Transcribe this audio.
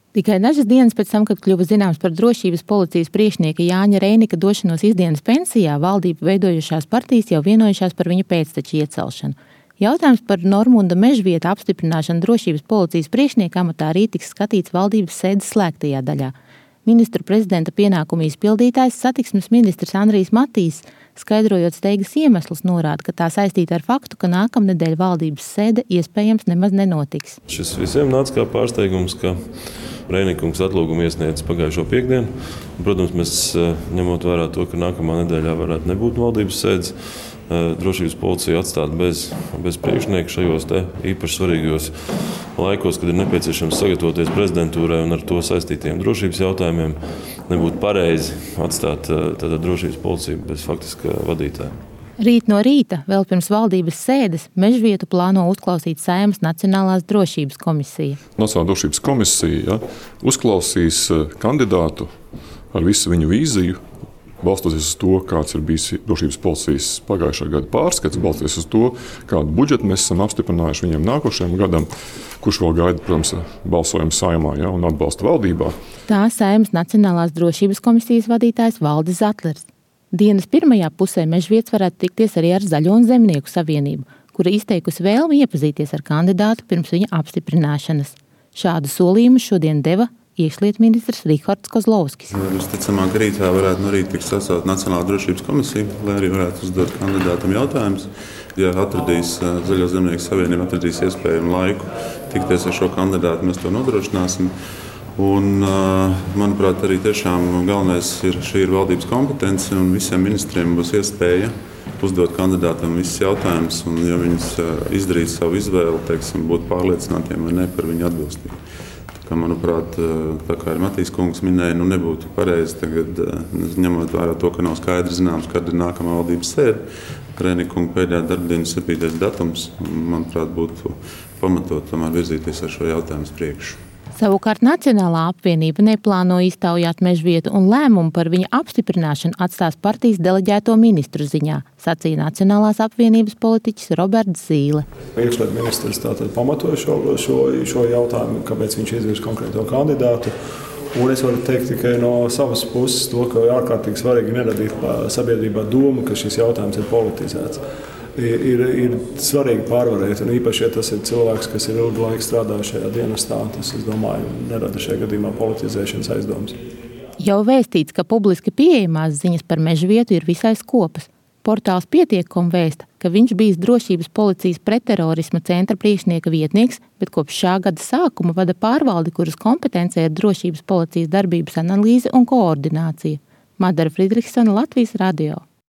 Tikai dažas dienas pēc tam, kad kļuva zināms par drošības policijas priekšnieka Jāņa Reinika došanos izdienas pensijā, valdību veidojušās partijas jau vienojušās par viņa pēcteču iecelšanu. Jautājums par Normunda Mežvieta apstiprināšanu drošības policijas priekšnieka amatā arī tiks skatīts valdības sēdes slēgtajā daļā. Ministru prezidenta pienākumu izpildītājs satiksmes ministrs Andrijs Matīs, skaidrojot steigas iemeslus, norāda, ka tā saistīta ar faktu, ka nākamnedēļ valdības sēde iespējams nemaz nenotiks. Šis visiem nāca kā pārsteigums, ka Reinikungs atlūgumu iesniedz pagājušo piektdienu. Protams, mēs ņemot vērā to, ka nākamā nedēļā varētu nebūt valdības sēdes, drošības policiju atstāt bez priekšnieka šajos īpaši svarīgos laikos, kad ir nepieciešams sagatavoties prezidentūrai un ar to saistītiem drošības jautājumiem, nebūtu pareizi atstāt drošības policiju bez faktiskā vadītāja. Rīt no rīta, vēl pirms valdības sēdes, Mežvietu plāno uzklausīt Saeimas Nacionālās drošības komisija. Nacionālā drošības komisija uzklausīs kandidātu ar visu viņu vīziju, balstoties uz to, kāds ir bijis drošības policijas pagājušā gada pārskats, balstoties uz to, kādu budžetu mēs esam apstiprinājuši viņiem nākošajam gadam, kurš vēl gaida, protams, balsojumu Saeimā un atbalsta valdībā. Tā Saeimas Nacionālās drošības komisijas vadītājs Valdis Zatlers. Dienas pirmajā pusē Mežvietis varētu tikties arī ar Zaļo un Zemnieku savienību, kura izteikusi vēlmi iepazīties ar kandidātu pirms viņa apstiprināšanas. Šādu solījumu šodien deva iekšlietu ministrs Rihards Kozlovskis. Visticamāk, rītā varētu no rīta tikt sasaukt Nacionālā drošības komisija, lai arī varētu uzdot kandidātam jautājumus. Ja Zaļo Zemnieku savienība atradīs iespējamu laiku tikties ar šo kandidātu, mēs to nodrošināsim. Un, manuprāt, arī tiešām galvenais šī ir valdības kompetence, un visiem ministriem būs iespēja uzdot kandidātam visus jautājumus, un ja viņas izdarīs savu izvēli, būt pārliecinātiem vai ne par viņu atbilstību. Manuprāt, tā kā arī Matīs kungs minēja, nebūtu pareizi tagad, ņemot vērā to, ka nav skaidri zināms, kad ir nākamā valdības sēde. Reinika kunga pēdējā darbdienas 7. datums, manuprāt, būtu pamatot tomēr virzīties ar šo jautājumu uz priekšu. Savukārt Nacionālā apvienība neplāno iztaujāt Mežvietu un lēmumu par viņa apstiprināšanu atstās partijas deleģēto ministru ziņā, sacīja Nacionālās apvienības politiķis Roberts Zīle. Iekšlietu ministrs tātad pamatoja šo jautājumu, kāpēc viņš izvirs konkrēto kandidātu. Un es varu teikt tikai no savas puses to, ka ārkārtīgi svarīgi neradīt sabiedrībā domu, ka šis jautājums ir politizēts. Ir svarīgi pārvarēt, un īpaši, ja tas ir cilvēks, kas ir ilgu laiku strādājis šajā dienestā, tas, es domāju, nerada šajā gadījumā politizēšanas aizdomas. Jau vēstīts, ka publiski pieejamās ziņas par Mežvietu ir visai skopas. Portāls Pietiekumi vēsta, ka viņš bijis drošības policijas pretterorisma centra priekšnieka vietnieks, bet kopš šā gada sākuma vada pārvaldi, kuras kompetencē ir drošības policijas darbības analīze un koordinācija. Madara Fridriksona, Latvijas radio.